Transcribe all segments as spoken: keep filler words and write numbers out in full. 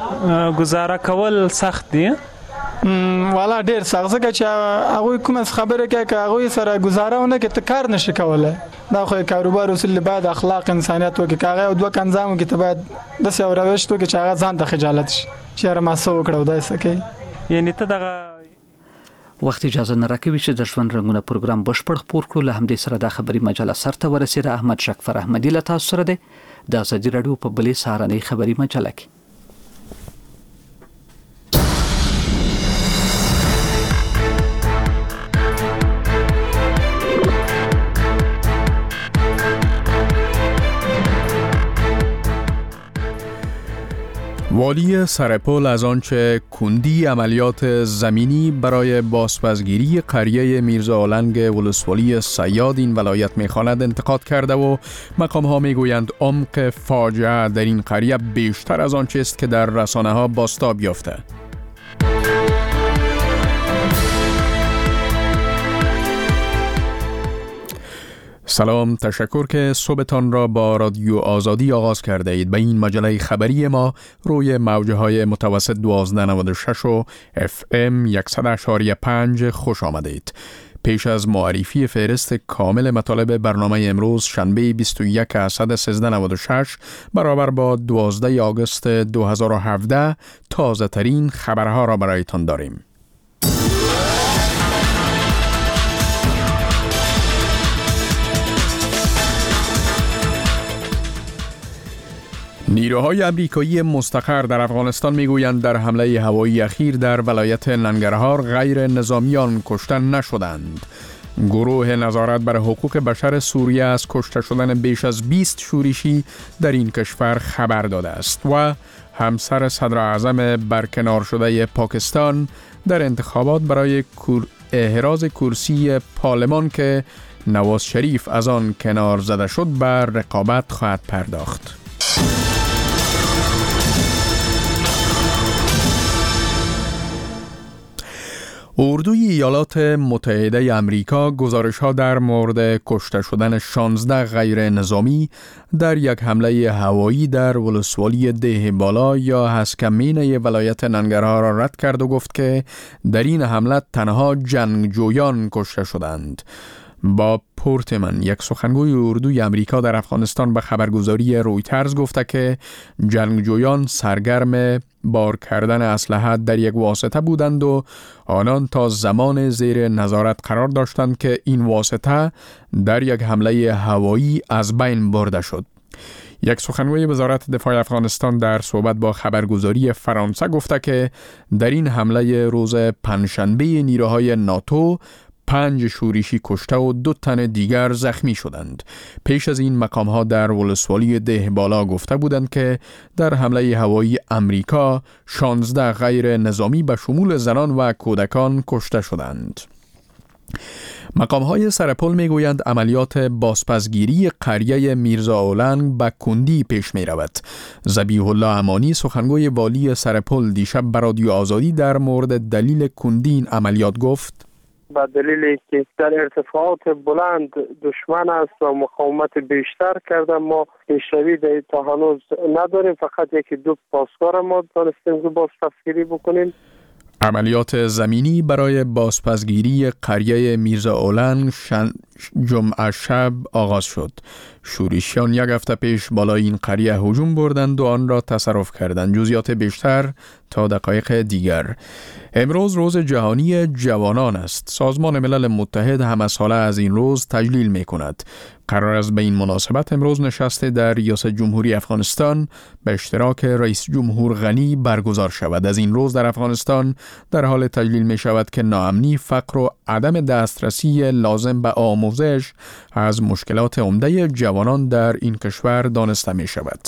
گزاره کول سخت دی؟ والا ډیر سخت ځکه چې هغه کوم خبره کوي که هغه سره گزاره ونه کې ته کار نشي کولای. دا خو کاروبار اصول باید اخلاق انسانیت وکړي. هغه او دوه کنځامو کې ته باید د څه روش تو کې چې هغه ځان ته خجالت شي چې را ما سو کړو دا څه کوي. یعنی ته دغه وخت اجازه نه راکوي چې د ژوند رنگونه پروګرام بشپړ خپور کړو. له همدې سره د خبري مجله سرته ورسېده. احمد شکفر احمدی له تاسو سره دی د ازادي رادیو په بلې سهارنۍ خبري مجله کې. والی سرپل از آنچه کندی عملیات زمینی برای بازپسگیری قریه میرزا آلنگ ولسوالی صیاد این ولایت می‌خواند انتقاد کرده و مقام‌ها می‌گویند عمق فاجعه در این قریه بیشتر از آنچه است که در رسانه‌ها بازتاب یافته. سلام، تشکر که صبحتان را با رادیو آزادی آغاز کرده اید. به این مجله خبری ما روی موجه های متوسط دوازده نود و شش و اف ام صد و اشاری پنج خوش آمدید. پیش از معرفی فهرست کامل مطالب برنامه امروز شنبه بیست و یک اسد سیزده نود و شش برابر با دوازده آگوست دو هزار و هفده تازه ترین خبرها را برایتان داریم. نیروهای امریکایی مستقر در افغانستان میگویند در حمله هوایی اخیر در ولایت ننگرهار غیر نظامیان کشته نشدند. گروه نظارت بر حقوق بشر سوریه از کشته شدن بیش از بیست شورشی در این کشور خبر داده است و همسر صدر اعظم برکنار شده پاکستان در انتخابات برای احراز کرسی پارلمان که نواز شریف از آن کنار زده شد بر رقابت خواهد پرداخت. اردوی ایالات متحده امریکا گزارش‌ها در مورد کشته شدن شانزده غیر نظامی در یک حمله هوایی در ولسوالی ده بالا یا هسکمینه ولایت ننگرهار را رد کرد و گفت که در این حمله تنها جنگجویان کشته شدند. با پورتمن، یک سخنگوی اردوی امریکا در افغانستان، به خبرگزاری رویترز گفته که جنگجویان سرگرم بار کردن اسلحه در یک واسطه بودند و آنان تا زمان زیر نظارت قرار داشتند که این واسطه در یک حمله هوایی از بین برده شد. یک سخنگوی وزارت دفاع افغانستان در صحبت با خبرگزاری فرانسه گفته که در این حمله روز پنجشنبه نیروهای ناتو پنج شورشی کشته و دو تن دیگر زخمی شدند. پیش از این مقام‌ها در ولسوالی ده بالا گفته بودند که در حمله هوایی امریکا شانزده غیر نظامی به شمول زنان و کودکان کشته شدند. مقام‌های سرپل میگویند عملیات بازپسگیری قریه میرزا آلنگ به کندی پیش می رود. ذبیح الله امانی، سخنگوی والی سرپل، دیشب به رادیو آزادی در مورد دلیل کندی این عملیات گفت: به دلیلی که در ارتفاعات بلند دشمن است و مقاومت بیشتر کرده، ما پیشروی تا هنوز نداریم. فقط یکی دو پاسگاه ما دانستیم که بازپسگیری بکنیم. عملیات زمینی برای بازپسگیری قریه میرزا آلنگ شن... جمعه شب آغاز شد. شورشیان یک هفته پیش بالای این قریه هجوم بردند و آن را تصرف کردند. جزئیات بیشتر تا دقایق دیگر. امروز روز جهانی جوانان است. سازمان ملل متحد همه ساله از این روز تجلیل می کند. قرار است به این مناسبت امروز نشست در ریاست جمهوری افغانستان به اشتراک رئیس جمهور غنی برگزار شود. از این روز در افغانستان در حال تجلیل می شود که ناامنی، فقر و عدم دسترسی لازم به آموزش از مشکلات عمده جوانان در این کشور دانسته می شود.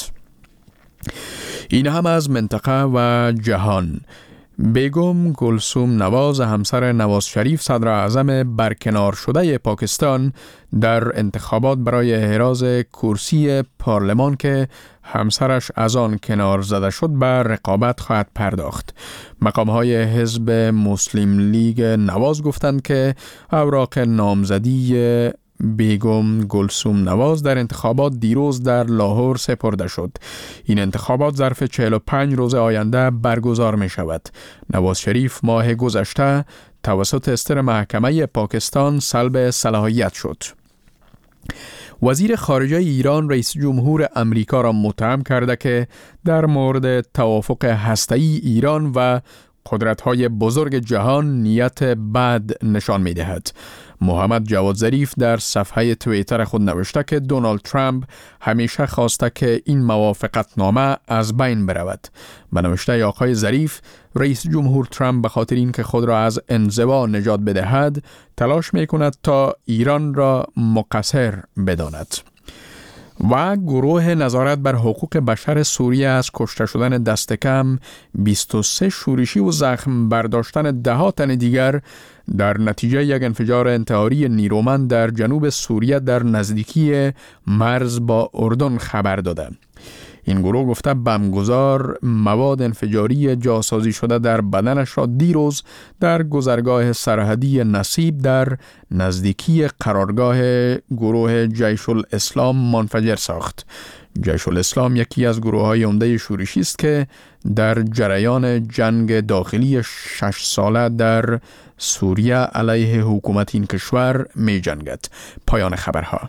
این هم از منطقه و جهان. بیگم گلسوم نواز، همسر نواز شریف صدر اعظم برکنار شده پاکستان، در انتخابات برای احراز کرسی پارلمان که همسرش از آن کنار زده شد بر رقابت خواهد پرداخت. مقام‌های حزب مسلم لیگ نواز گفتند که اوراق نامزدی بیگم گلسوم نواز در انتخابات دیروز در لاهور سپرده شد. این انتخابات ظرف چهل و پنج روز آینده برگزار می شود. نواز شریف ماه گذشته توسط استر محکمه پاکستان سلب صلاحیت شد. وزیر خارجه ایران رئیس جمهور امریکا را متهم کرده که در مورد توافق هسته‌ای ایران و قدرت‌های بزرگ جهان نیت بد نشان می‌دهد. محمد جواد ظریف در صفحه توییتر خود نوشته که دونالد ترامپ همیشه خواسته که این موافقتنامه از بین برود. به نوشته آقای ظریف، رئیس جمهور ترامپ به خاطر اینکه خود را از انزوا نجات بدهد، تلاش می‌کند تا ایران را مقصر بداند. و گروه نظارت بر حقوق بشر سوریه از کشته شدن دست کم بیست و سه شورشی و زخم برداشتن ده ها تن دیگر در نتیجه یک انفجار انتحاری نیرومند در جنوب سوریه در نزدیکی مرز با اردن خبر داده. این گروه گفته بمبگذار مواد انفجاری جاسازی شده در بدنش را دیروز در گذرگاه سرحدی نصیب در نزدیکی قرارگاه گروه جیش الاسلام منفجر ساخت. جیش الاسلام یکی از گروه‌های عمده شورشی است که در جریان جنگ داخلی شش ساله در سوریه علیه حکومت این کشور می جنگد. پایان خبرها.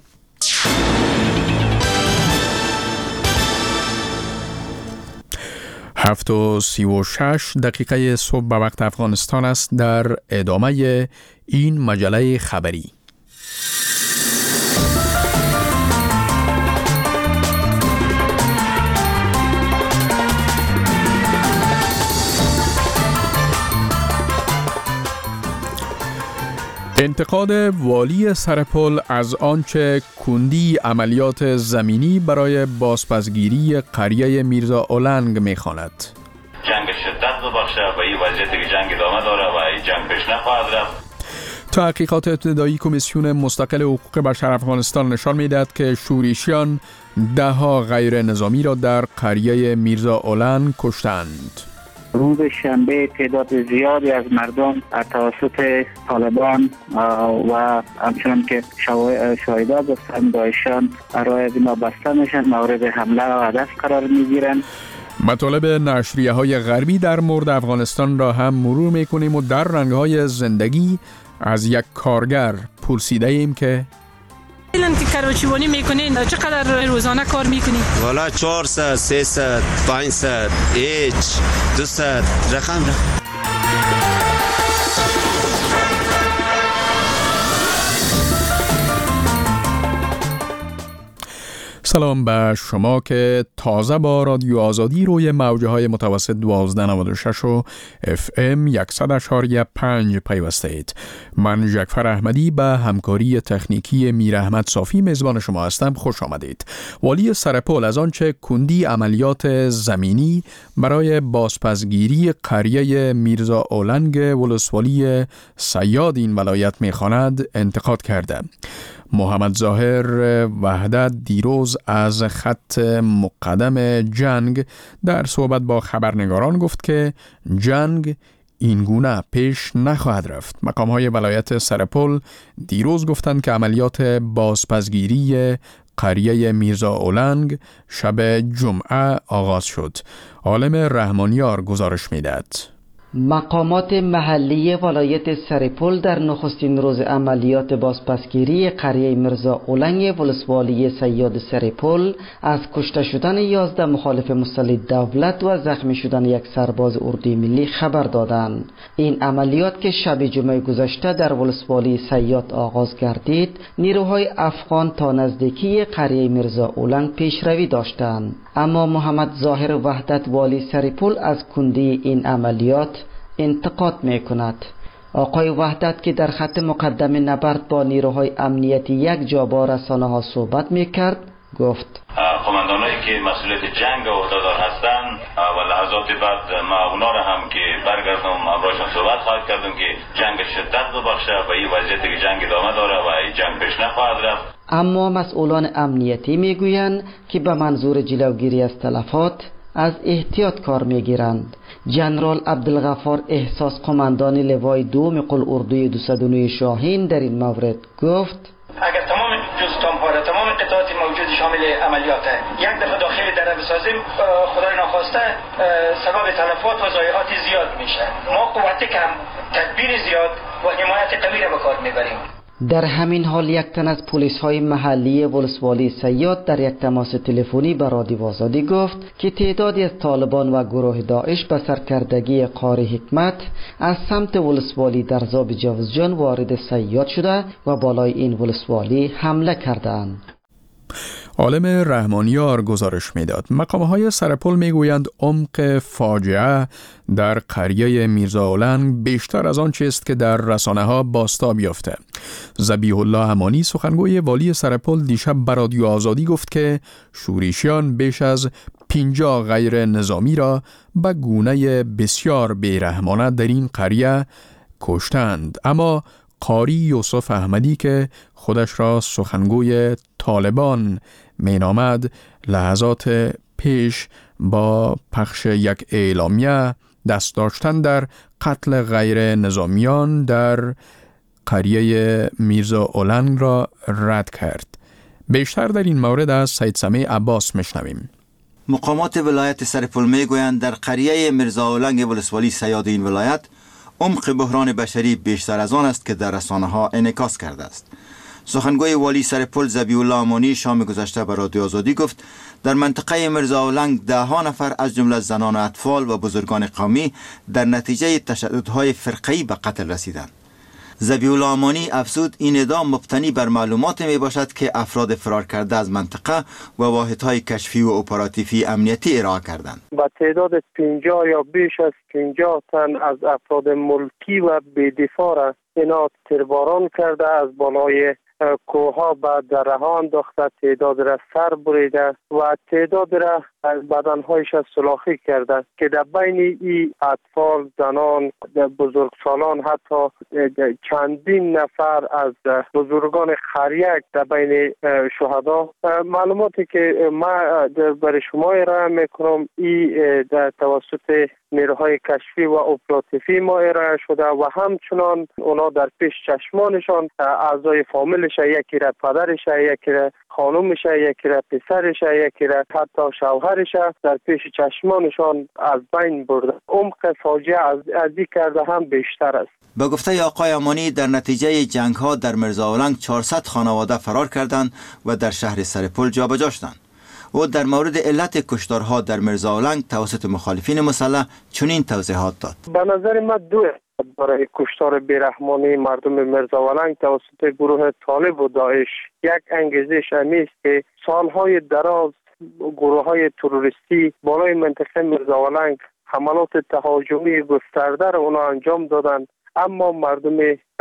هفت و سی و شش دقیقه صبح به وقت افغانستان است. در ادامه این مجله خبری انتقاد والی سرپل از آنچه کندی عملیات زمینی برای بازپسگیری قریه میرزا اولنگ می‌خواند. جنگ شدت ببخشه و این وضعیتی که جنگ ادامه داره و این جنگ پیش نخواهد رفت. تحقیقات ابتدایی کمیسیون مستقل حقوق بشر افغانستان نشان می‌دهد که شورشیان ده ها غیر نظامی را در قریه میرزا اولنگ کشتند. روز شنبه تعداد زیادی از مردم توسط طالبان و همچنان که شاهدان گفتن داعشان راه بنا بسته میشن، مورد حمله و هدف قرار میگیرن. مطالب نشریه های غربی در مورد افغانستان را هم مرور میکنیم و در رنگ های زندگی از یک کارگر پرسیده ایم که الان که کراچیوانی میکنین چقدر روزانه کار میکنین؟ والا چهارصد، سیصد، پانصد، هیچ، دوصد رقم رقم. سلام به شما که تازه با رادیو آزادی روی موجه های متوسط دوازده نود و شش و اف ام صد و شش و پنج پیوسته اید. من جعفر احمدی به همکاری تکنیکی میر احمد صافی میزبان شما هستم. خوش آمدید. والی سرپل از آنچه کندی عملیات زمینی برای بازپسگیری قریه میرزا اولنگ ولسوالی صیاد این ولایت میخواند انتقاد کرده. محمد ظاهر وحدت دیروز از خط مقدم جنگ در صحبت با خبرنگاران گفت که جنگ این گونه پیش نخواهد رفت. مقام‌های ولایت سرپل دیروز گفتند که عملیات بازپسگیری قریه میرزا اولنگ شب جمعه آغاز شد. عالم رحمانیار گزارش می‌دهد. مقامات محلی ولایت سرپل در نخستین روز عملیات بازپسگیری قریه میرزا اولنگ ولسوالی صیاد سرپل از کشته شدن یازده مخالف مسلح دولت و زخمی شدن یک سرباز اردوی ملی خبر دادند. این عملیات که شب جمعه گذشته در ولسوالی صیاد آغاز گردید، نیروهای افغان تا نزدیکی قریه میرزا اولنگ پیشروی داشتند، اما محمد ظاهر وحدت والی سرپل از کندی این عملیات انتقاد میکند. آقای وحدت که در خط مقدم نبرد با نیروهای امنیتی یک جا با رسانه ها صحبت میکرد گفت قماندانایی که مسئولیت جنگ و عهدهدار هستند و لحظات بعد ما اونا را هم که برگردم امرایشان صحبت خواهد کردم که جنگ شدت ببخشه و این وضعیتی که جنگ ادامه داره و این جنگ پیش نخواهد رفت. اما مسئولان امنیتی میگویند که به منظور جلوگیری از تلفات از احتیاط کار میگیرند. جنرال عبدالغفار احساس قماندان لوای دوم قل اردوی دویست و نه شاهین در این مورد گفت اگر تمام جز تامپاره تمام قطعات موجود شامل عملیات یک دفعه داخل دره بسازیم خدای ناخواسته سبب تلفات و ضایعات زیاد میشه. ما قوت کم، تدبیر زیاد و حمایت قوی را به کار میبریم. در همین حال یک تن از پلیس های محلی ولسوالی سیاد در یک تماس تلفنی به رادیو آزادی گفت که تعدادی از طالبان و گروه داعش به سرکردگی قاری حکمت از سمت ولسوالی در زاب جوزجان وارد سیاد شده و بالای این ولسوالی حمله کردند. عالم رحمانیار گزارش میداد. مقام‌های سرپل میگویند عمق فاجعه در قریه میرزا اولنگ بیشتر از آن چیست که در رسانه‌ها بازتاب یافته. ذبیح الله امانی سخنگوی والی سرپل دیشب به رادیو آزادی گفت که شورشیان بیش از پنجاه غیر نظامی را به گونه بسیار بیرحمانه در این قریه کشتند. اما قاری یوسف احمدی که خودش را سخنگوی طالبان مینامد لحظات پیش با پخش یک اعلامیه دست داشتن در قتل غیر نظامیان در قریه میرزا اولنگ را رد کرد. بیشتر در این مورد از سید سمیع عباس میشنویم. مقامات ولایت سرپل میگویند در قریه میرزا اولنگ ولسوالی سیاد این ولایت عمق بحران بشری بیشتر از آن است که در رسانه‌ها انعکاس کرده است. سخنگوی والی سرپل ذبیح الله امانی شام گذشته به رادیو آزادی گفت در منطقه میرزا اولنگ ده ها نفر از جمله زنان و اطفال و بزرگان قومی در نتیجه تشددهای فرقه‌ای به قتل رسیدند. ذبیح الله امانی افزود این ادعا مبتنی بر معلومات می باشد که افراد فرار کرده از منطقه و واحدهای کشفی و اپراتیفی امنیتی ارائه کردند. با تعداد پنجاه یا بیش از پنجاه تن از افراد ملکی و بی‌دفاع را اینا تیرباران کرده، از بالای کوها به دره ها انداخته، تعداد را سر بریده و تعداد را از بدنهایش سلاخی کرده که در بین این اطفال، زنان، بزرگسالان، حتی چندین نفر از بزرگان خریک در بین شهدا. معلوماتی که ما برای شما ارائه میکنم این در توسط نیروهای کشفی و اپراتیفی ما ارائه شده و همچنان اونا در پیش چشمانشان اعضای فامیلش، یکی را پدرش، یکی را خانومش، یکی را پسرش، یکی را حتی شوهرش در پیش چشمانشان از بین برده. عمق فاجعه از ازی کرده هم بیشتر است. به گفته آقای امانی در نتیجه جنگ ها در میرزا اولنگ چهارصد خانواده فرار کردند و در شهر سرپل جابجا شدند. و در مورد علت کشتارها در میرزا اولنگ توسط مخالفین مسلح چنین توضیحات داد. به نظر من دو برای کشتار بیرحمانه مردم میرزا اولنگ توسط گروه طالب و داعش یک انگیزش امیست که سالهای دراز گروه های تروریستی بالای منطقه میرزا اولنگ حملات تهاجمی گسترده را اونا انجام دادند، اما مردم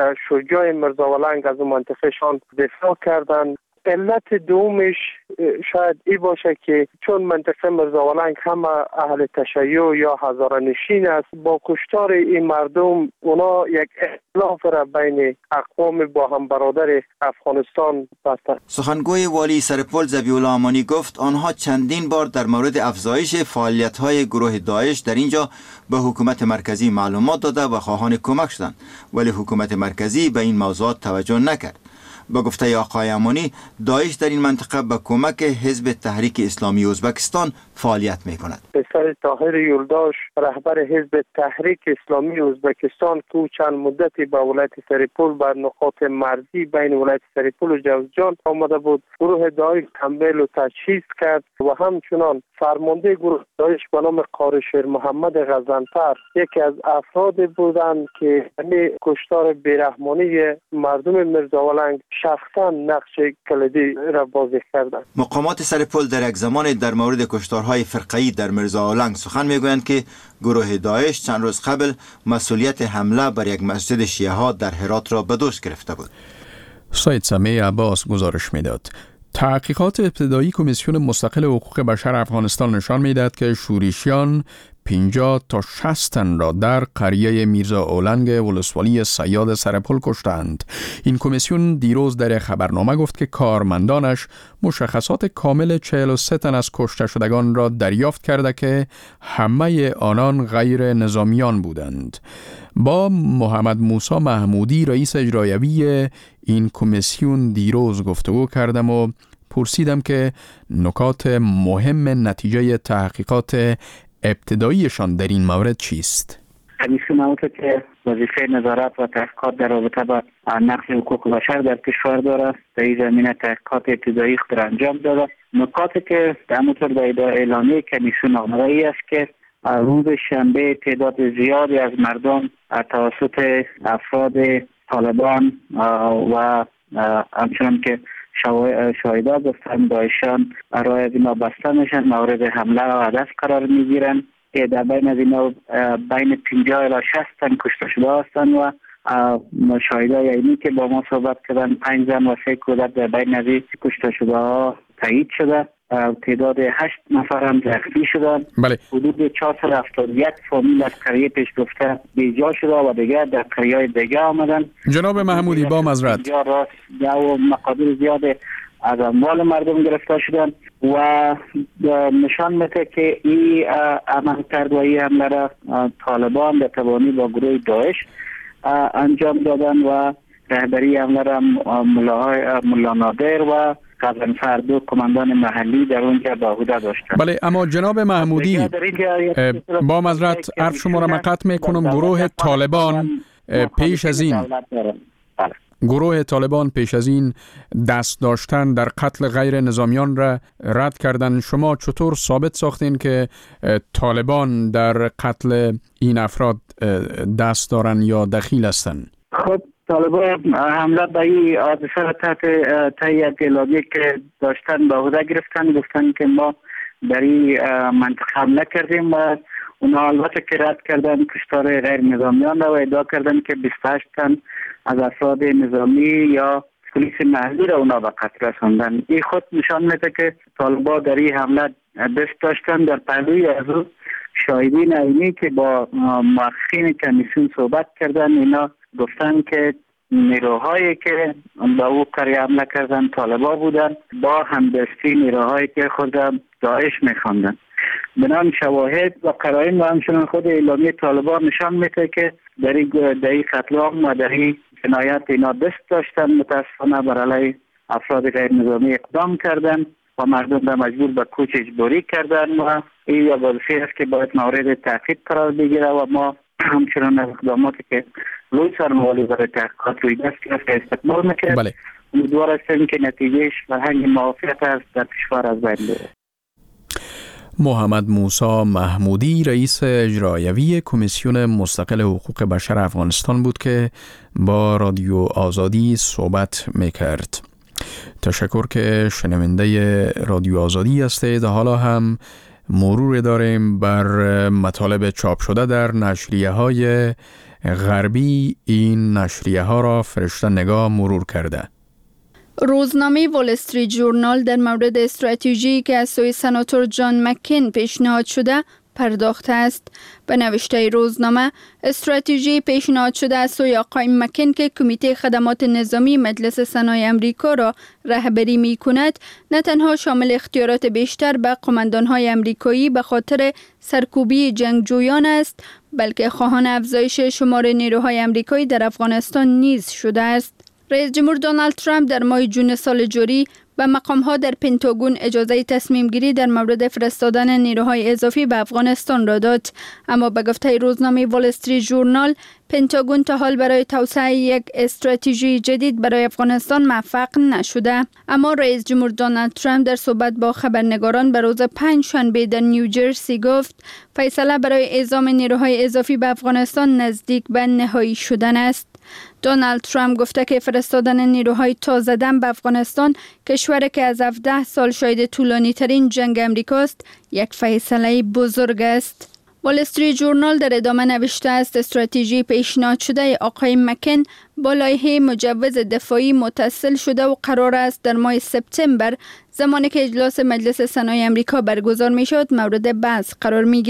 شجاع میرزا اولنگ از منطقهشان دفاع کردند. علت دومش شاید ای باشه که چون منطقه میرزا اولنگ همه اهل تشیع یا هزاره‌نشین است، با کشتار این مردم اونا یک اختلاف را بین اقوام با هم برادر افغانستان بستند. سخنگوی والی سرپل ذبیح الله امانی گفت آنها چندین بار در مورد افزایش فعالیت‌های گروه داعش در اینجا به حکومت مرکزی معلومات داده و خواهان کمک شدند، ولی حکومت مرکزی به این موضوعات توجه نکرد. با گفته آقای امانی داعش در این منطقه با کمک حزب تحریک اسلامی ازبکستان فعالیت می کند. پسر طاهر یولداش رهبر حزب تحریک اسلامی ازبکستان که چند مدتی با ولایت سرپل بر نقاط مرزی بین ولایت سرپل و جوزجان آمده بود، گروه داعش تمویل و تجهیز کرد و همچنان فرمانده گروه داعش به نام قاری شیر محمد غزنفر یکی از افراد بودند که همین کشتار بیرحمانه مردم میرزا اولنگ شخصا نقش کلیدی را بازی کردند. مقامات سرپل در یک زمان در مورد کشتارهای فرقه‌ای در میرزا اولنگ سخن میگویند که گروه داعش چند روز قبل مسئولیت حمله بر یک مسجد شیعه ها در هرات را به دوش گرفته بود. سید سمیع عباس گزارش میداد. تحقیقات ابتدایی کمیسیون مستقل حقوق بشر افغانستان نشان میدهد که شورشیان پنجاه تا شصت تن را در قریه میرزا اولنگ ولسوالی صیاد سرپل کشتند. این کمیسیون دیروز در خبرنامه گفت که کارمندانش مشخصات کامل چهل و سه تن از کشته شدگان را دریافت کرده که همه آنان غیر نظامیان بودند. با محمد موسی محمودی رئیس اجرایوی این کمیسیون دیروز گفتگو کردم و پرسیدم که نکات مهم نتیجه تحقیقات ابتداییشان در این مورد چیست؟ کمیسیون اومده که وظیفه نظارت و تحقیقات در رابطه با نقض حقوق بشر در کشور داره. در این زمینه تحقیقات ابتدایی خود انجام داده. نکاتی که همونطور در اعلامیه کمیسیون آمده ای است که روز شنبه تعداد زیادی از مردم توسط افراد طالبان و همچنان که شاهدات گفتن داعشان راه اینا بسته میشن، مورد حمله و هدف قرار میگیرن که در بین از اینا بین پنجاه الی شصت تن کشته شده هستند و شاهدای اینی که با ما صحبت کردن پنج زن و سه کودک در بین از کشته شده ها تایید شده. تعداد هشت نفر هم زخمی شدند. بله. حدود چهارصد و هفتاد و یک فامیل از قریه پیش گفته بیجا شده و دیگر در قریه های دیگه آمدن. جناب محمودی با معذرت و مقادیر زیاد از اموال مردم گرفته شدن و نشان میده که این عمل کرد و این حمله را طالبان به تبانی با گروه داعش انجام دادن و رهبری حمله را ملا نادر و قزنفر دو کماندان محلی در اونجا به عهده داشتند. بله، اما جناب محمودی با معذرت عرض شما را قطع میکنم. گروه طالبان پیش از این گروه طالبان پیش از این دست داشتن در قتل غیر نظامیان را رد کردن. شما چطور ثابت ساختین که طالبان در قتل این افراد دست دارن یا دخیل هستند؟ خب طالبان حمله به این حادثه را تحت تایید اعلامیه که داشتن به عهده گرفتن، گفتن که ما در این منطقه حمله کردیم و اونا البته که رد کردن کشتار غیر نظامیان را و ادعا کردن که بیست و هشت تن از افراد نظامی یا پلیس محلی را اونا به قتل رساندن. این خود نشان میده که طالبان در این حمله دست داشتن. در پهلوی از او شاهدین عینی که با محققین کمیسیون صحبت کردن، اینا گفتن که نیروهایی که با او قریه حمله کردن طالبان بودن با همدستی نیروهایی که خود داعش میخواندن. بنام شواهد و قرائن و همچنان خود اعلامیه طالبان نشان میده که در این قتل عام و در این جنایت اینا دست داشتن. متاسفانه بر علیه افراد غیر نظامی اقدام کردن و مردم را مجبور به کوچ اجباری کردن و این وظیفه است که باید مورد تحقیق قرار بگیره و ما همچنان اقداماتی که روی سرموالی برای تحقیقات روی دست گرفته استقبال میکنیم. بله. امیدوار هستیم که نتیجهش فرهنگ موافقت است در کشور از بین بره. محمد موسی محمودی رئیس اجرایوی کمیسیون مستقل حقوق بشر افغانستان بود که با رادیو آزادی صحبت میکرد. تشکر که شنونده رادیو آزادی هستید. حالا هم مرور داریم بر مطالب چاپ شده در نشریه های غربی. این نشریه ها را فرشته نگاه مرور کرده. روزنامه وال استریت جورنال در مورد استراتژی که از سوی سناتور جان مکین پیشنهاد شده پرداخته است. به نوشته روزنامه، استراتژی پیشنهاد شده از سوی آقای مکین که کمیته خدمات نظامی مجلس سنای امریکا را رهبری می کند، نه تنها شامل اختیارات بیشتر به قماندان‌های امریکایی به خاطر سرکوبی جنگجویان است، بلکه خواهان افزایش شمار نیروهای امریکایی در افغانستان نیز شده است. رئیس جمهور دونالد ترامپ در ماه جون سال جاری به مقام‌ها در پنتاگون اجازه تصمیم گیری در مورد فرستادن نیروهای اضافی به افغانستان را داد، اما به گفته روزنامه وال استریت جورنال، پنتاگون تا حال برای توسعه یک استراتژی جدید برای افغانستان موفق نشده. اما رئیس جمهور دونالد ترامپ در صحبت با خبرنگاران به روز پنج شنبه در نیوجرسی گفت فیصله برای اعزام نیروهای اضافی به افغانستان نزدیک به نهایی شدن است. دونالد ترامپ گفته که فرستادن نیروهای تازه دم به افغانستان، کشوری که از هفده سال شاهد طولانی ترین جنگ امریکاست، یک فیصله بزرگ است. وال استریت جورنال در ادامه نوشته است استراتژی پیشنهاد شده آقای مکن با لایحه مجوز دفاعی متصل شده و قرار است در ماه سپتامبر، زمانی که اجلاس مجلس سنای امریکا برگزار می شد، مورد بحث قرار می گیرد.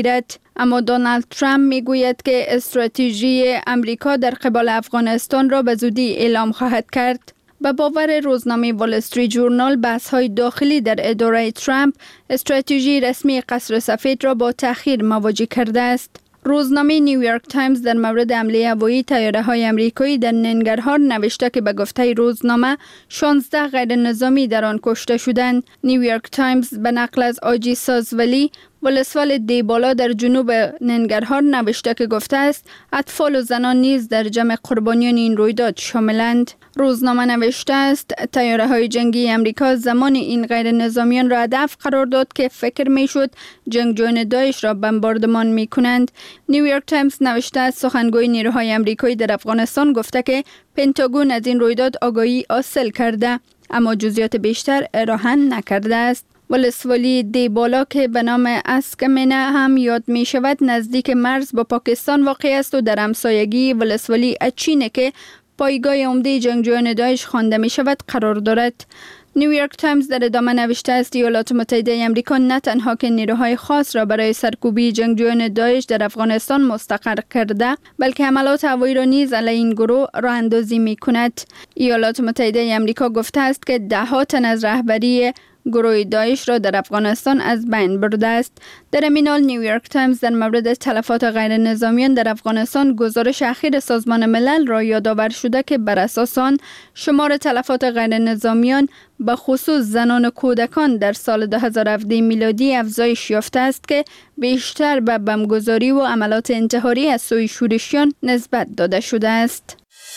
اما دونالد ترامپ میگوید که استراتژی امریکا در قبال افغانستان را به زودی اعلام خواهد کرد. به باور روزنامه وال استریت جورنال، بحث‌های داخلی در اداره ترامپ استراتژی رسمی قصر سفید را با تأخیر مواجه کرده است. روزنامه نیویورک تایمز در مورد حمله هوایی طیاره‌های آمریکایی در ننگرهار نوشته که به گفته روزنامه شانزده غیر نظامی در آن کشته شدند. نیویورک تایمز به نقل از آجی سازولی، ولسوال دیبالا در جنوب ننگرهار نوشته که گفته است اطفال و زنان نیز در جمع قربانیان این رویداد شاملند. روزنامه نوشته است طیاره‌های جنگی امریکا زمان این غیر نظامیان را هدف قرار داد که فکر می‌شد جنگجویان داعش را بمباردمان می‌کنند. نیویورک تایمز نوشته است سخنگوی نیروهای امریکایی در افغانستان گفته که پنتاگون از این رویداد آگاهی حاصل کرده، اما جزئیات بیشتر ارائه نکرده است. ولسوالی دیبالا که به نام اسکمنه هم یاد می شود نزدیک مرز با پاکستان واقع است و در همسایگی ولسوالی اچینه که پایگاه عمده جنگجویان داعش خوانده می شود قرار دارد. نیویورک تایمز در ادامه نوشته است ایالات متحده آمریکا نه تنها که نیروهای خاص را برای سرکوبی جنگجویان داعش در افغانستان مستقر کرده، بلکه حملات هوایی را نیز علیه این گروه راه اندازی می کند. ایالات متحده آمریکا گفته است که ده ها تن از رهبری گروه داعش را در افغانستان از بین برده است. در این حال نیویورک تایمز در مورد تلفات غیر نظامیان در افغانستان گزارش اخیر سازمان ملل را یادآور شده که بر اساس آن شمار تلفات غیر نظامیان به خصوص زنان و کودکان در سال دو هزار و هفده میلادی افزایش یافته است که بیشتر به بمبگذاری و عملات انتحاری از سوی شورشیان نسبت داده شده است.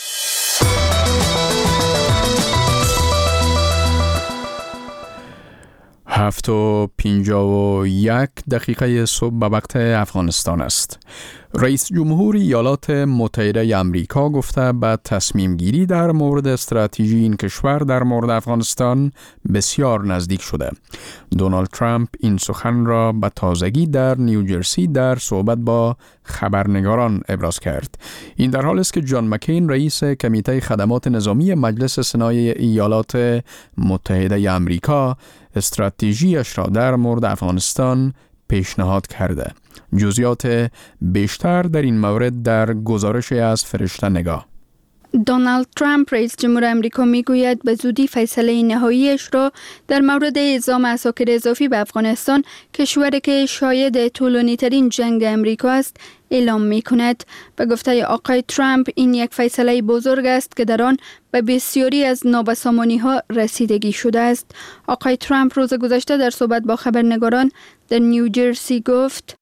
هفت و پنجاه و یک دقیقه صبح به وقت افغانستان است. رئیس جمهور ایالات متحده آمریکا گفته به تصمیم گیری در مورد استراتژی این کشور در مورد افغانستان بسیار نزدیک شده. دونالد ترامپ این سخن را به تازگی در نیوجرسی در صحبت با خبرنگاران ابراز کرد. این در حالی است که جان مکین رئیس کمیته خدمات نظامی مجلس سنای ایالات متحده آمریکا استراتژیش را در مورد افغانستان پیشنهاد کرده. جزئیات بیشتر در این مورد در گزارش از فرشته نگاه. دونالد ترامپ رئیس جمهور آمریکا میگوید به زودی فیصله نهاییش را در مورد اعزام عساکر اضافی به افغانستان، کشوری که شاهد طولانی ترین جنگ امریکا است، اعلام می کند. به گفته آقای ترامپ این یک فیصله بزرگ است که در آن به بسیاری از نابسامانی ها رسیدگی شده است. آقای ترامپ روز گذشته در صحبت با خبرنگاران در نیوجرسی گفت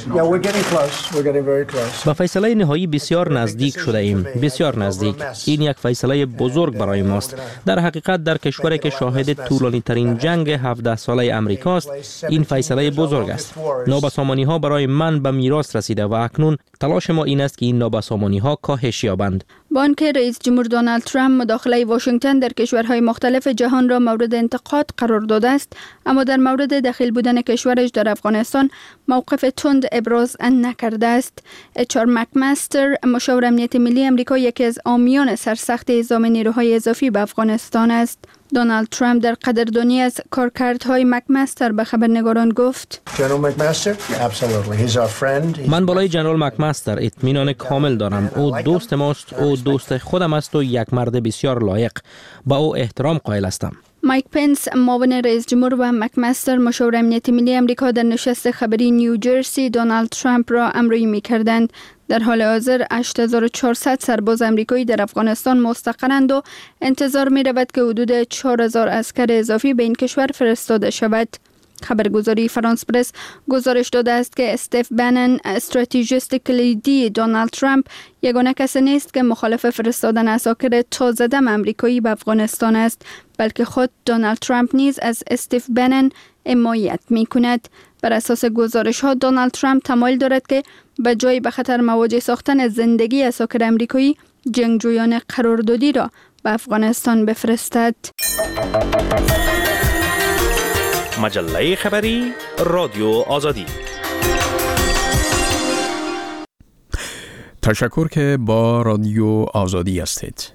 به فیصله نهایی بسیار نزدیک شده ایم، بسیار نزدیک. این یک فیصله بزرگ برای ماست. در حقیقت در کشوری که شاهد طولانی ترین جنگ هفده ساله امریکاست، این فیصله بزرگ است. نابسامانی ها برای من به میراث رسیده و اکنون تلاش ما این است که این نابسامانی ها کاهش یابند. با آنکه رئیس جمهور دونالد ترامپ مداخله واشنگتن در کشورهای مختلف جهان را مورد انتقاد قرار داده است، اما در مورد دخیل بودن کشورش در افغانستان موقف تند ابراز نکرده است. اچ آر مکمستر، مشاور امنیت ملی آمریکا، یکی از حامیان سرسخت اعزام نیروهای اضافی به افغانستان است. دونالد ترامپ در قدردانی از کارکردهای مکمستر به خبرنگاران گفت: من بالای جنرال مکمستر اطمینان کامل دارم. او دوست ماست، او دوست خودم است و یک مرد بسیار لایق. با او احترام قائل هستم. مایک پنس، معاون رئیس جمهور، و مکمستر، مشاور امنیت ملی آمریکا، در نشست خبری نیوجرسی دونالد ترامپ را همراهی می‌کردند. در حال حاضر هشت هزار و چهارصد سرباز آمریکایی در افغانستان مستقرند و انتظار می‌رود که حدود چهار هزار عسکر اضافی به این کشور فرستاده شود. خبرگزاری فرانس پرس گزارش داده است که استیو بنن، استراتژیست کلیدی دونالد ترامپ، یگانه کسی نیست که مخالف فرستادن عساکر تازه دم آمریکایی به افغانستان است، بلکه خود دونالد ترامپ نیز از استیو بنن حمایت می‌کند. بر اساس گزارش ها دونالد ترامپ تمایل دارد که به جای به خطر مواجه ساختن زندگی عساکر آمریکایی، جنگجویان قراردادی را به افغانستان بفرستد. مجله خبری رادیو آزادی. تشکر که با رادیو آزادی هستید.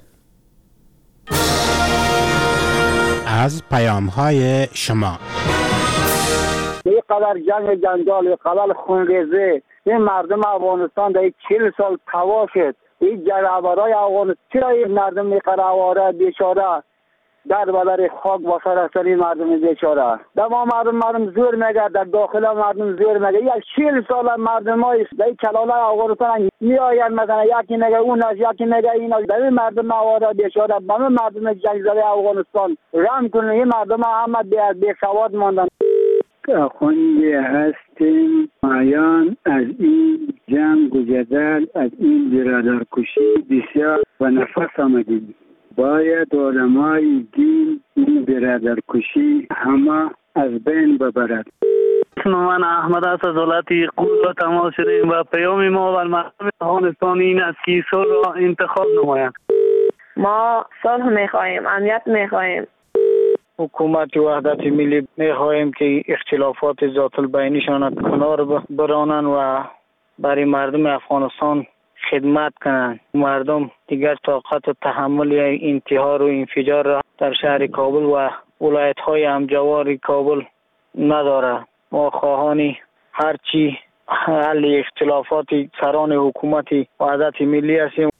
از پیام‌های شما اینقدر جنگ جنجال، اینقدر خونریزی، این مردم افغانستان در چهل سال تباه شد. این جنگاورای افغانستان چرا این مردم میقره بیچاره در بدر خاک با سر سر این مردم بیچاره. در ما مردم مردم زور میگه، در داخل مردم زور میگه. یک چهل سال مردم های در کلاله افغانستان میآیند مثلا یکی میگه اون از یکی میگه این از در مردم آواره بیچاره. با مردم جنگ زده افغانستان رحم کنن. این مردم همه بی سواد ماندن. آخوندی هستیم مایان از این جنگ و جدل، از این برادرکشی بسیار و نفس آمدیم. باید علمای دین این برادرکشی همه از بین ببرد. اسم من احمد است از ولایت قوز و تماس شدیم و پیام ما و مردم افغانستان این است که صلح را انتخاب نمایند. ما صلح میخواهیم، امنیت میخواهیم. حکومت وحدت ملی میخواهیم که اختلافات ذات البینیشان کنار برانن و برای مردم افغانستان خدمت کنند. مردم دیگر طاقت و تحمل انتحار و انفجار را در شهر کابل و ولایت های همجوار کابل نداره. ما خواهان هرچی حل اختلافات سران حکومت وحدت ملی هستیم.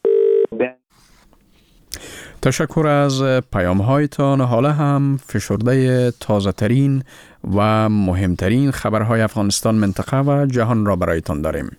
تشکر از پیام هایتان. حالا هم فشرده تازه ترین و مهمترین خبرهای افغانستان، منطقه و جهان را برایتان داریم.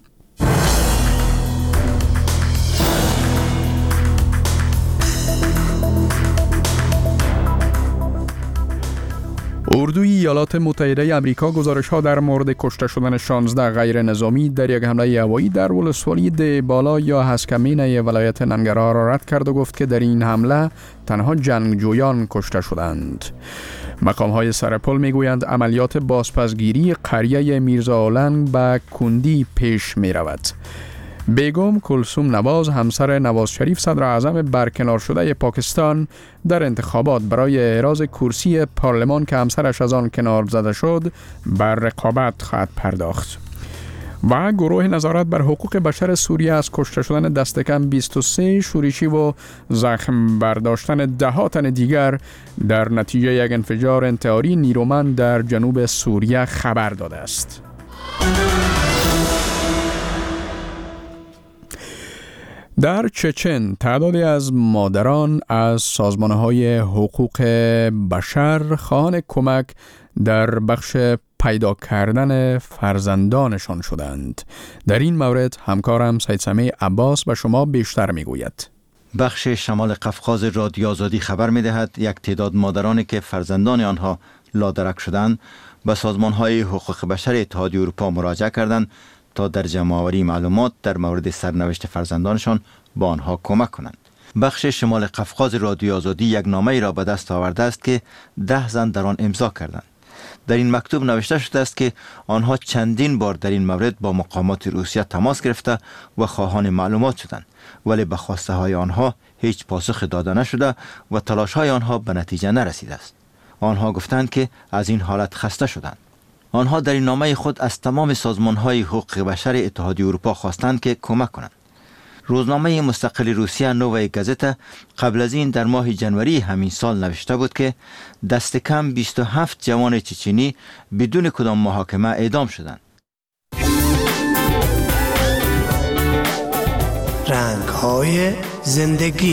اردوی ایالات متحده آمریکا گزارش‌ها در مورد کشته شدن شانزده غیر نظامی در یک حمله هوایی در ولسوالی ده بالا یا هسکمینه ولایت ننگرهار را رد کرد و گفت که در این حمله تنها جنگجویان کشته شدند. مقام‌های سرپل می‌گویند عملیات بازپسگیری قریه میرزا اولنگ به کندی پیش می‌رود. بیگم کلثوم نواز، همسر نواز شریف صدر اعظم برکنار شده پاکستان، در انتخابات برای اعراض کرسی پارلمان که همسرش از آن کنار زده شد بر رقابت خواهد پرداخت. و گروه نظارت بر حقوق بشر سوریه از کشته شدن دست کم بیست و سه شورشی و زخم برداشتن ده ها تن دیگر در نتیجه یک انفجار انتحاری نیرومند در جنوب سوریه خبر داده است. در چچن تعدادی از مادران از سازمان‌های حقوق بشر خواهان کمک در بخش پیدا کردن فرزندانشان شدند. در این مورد همکارم سید سمیع عباس به شما بیشتر میگوید. بخش شمال قفقاز رادیو آزادی خبر می‌دهد یک تعداد مادرانی که فرزندان آنها لادرک شدند به سازمان‌های حقوق بشر اتحادیه اروپا مراجعه کردند تا در جمع‌آوری معلومات در مورد سرنوشت فرزندانشان با آنها کمک کنند. بخش شمال قفقاز رادیو آزادی یک نامه‌ای را به دست آورده است که ده زن در آن امضا کردند. در این مکتوب نوشته شده است که آنها چندین بار در این مورد با مقامات روسیه تماس گرفته و خواهان معلومات شدند، ولی به خواسته های آنها هیچ پاسخ داده نشده و تلاش های آنها به نتیجه نرسیده است. آنها گفتند که از این حالت خسته شدند. آنها در این نامه خود از تمام سازمان‌های حقوق بشر اتحادیه اروپا خواستند که کمک کنند. روزنامه مستقل روسیه نووای گازتا قبل از این در ماه جنوری همین سال نوشته بود که دست کم بیست و هفت جوان چچنی بدون کدام محاکمه اعدام شدند. رنگ‌های زندگی.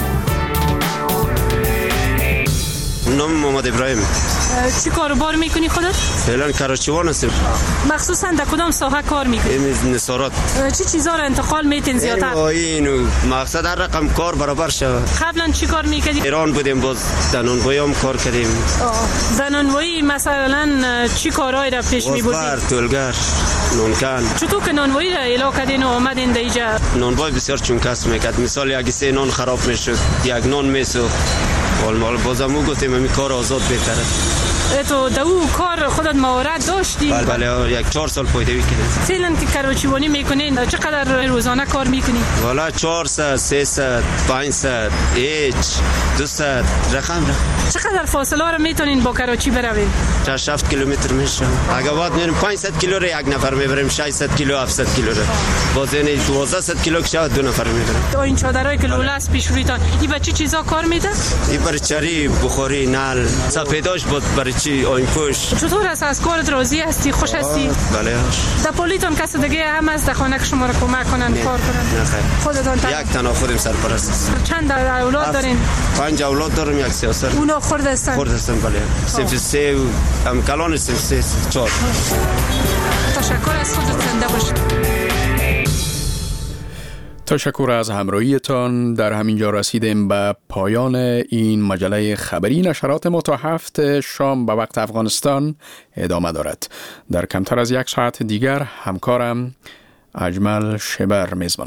نام محمد ابراهیم. چی کاروبار میکنی خودت؟ فعلا کراچیوان هستیم. مخصوصا در کدام ساحه کار میکنی؟ این نصارات. چی چیزا رو انتقال میتین زیادتر؟ اینو مقصد هر رقم کار برابر شود. قبلا چی کار میکردی؟ ایران بودیم، باز در نانوایی هم کار کردیم. در نانوایی مثلا چی کارهایی را پیش میبردی؟ وزبر، تولگر، نونکن. چطور که نانوایی را اعلا کردین و آمدین در اینجا؟ نانوایی بسیار چون کس میکرد. مثال یک سه نان خراب میشد، یک نان میسوخت. حالا بازم گفتیم همین کار آزاد بهتره. تو دو کار خودت مهارت داشتی؟ بله بله، یک چهار سال پیداوی کردم. فعلا که کراچیوانی میکنین چقدر روزانه کار میکنی؟ والا چهارصد، سیصد، پانصد، هیچ، دویست رقم را. چقدر فاصله رو میتونین با کراچی بروین؟ شش هفت کیلومتر میشه. اگه بعد میریم پانصد کیلو رو یک نفر میبریم، ششصد کیلو، هفتصد کیلو رو. باز یعنی دوازده کیلو که شود دو نفر میبریم. تو این چادرای که لوله است پیش رویتان، این بچه چیزا کار میده؟ این برای چری، بخاری، نل، سفیداش بود برای چی آین پوش. چطور است از کارت راضی هستی؟ خوش هستی؟ بله. در پلیتون کس دیگه هم از در خانه که شما را کمک کنن کار کنن؟ نه خیر. خودتون یک تنها خودم سرپرست است. چند اولاد دارین؟ پنج اولاد دارم، یک سیاسر. اونا خرد هستن؟ خرد هستن بله. صنف سه و هم کلان صنف سه چهار. تشکر از خودت زنده باشید. تشکر از همراهیتان. در همینجا رسیدیم به پایان این مجله خبری. نشرات ما تا هفت شام به وقت افغانستان ادامه دارد. در کمتر از یک ساعت دیگر همکارم اجمل شبر میزبان